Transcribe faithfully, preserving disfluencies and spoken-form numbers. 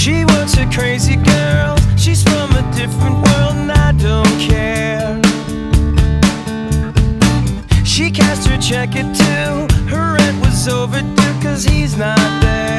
She wants a crazy girl, she's from a different world and I don't care. She cashed her check at two, her rent was overdue cause he's not there.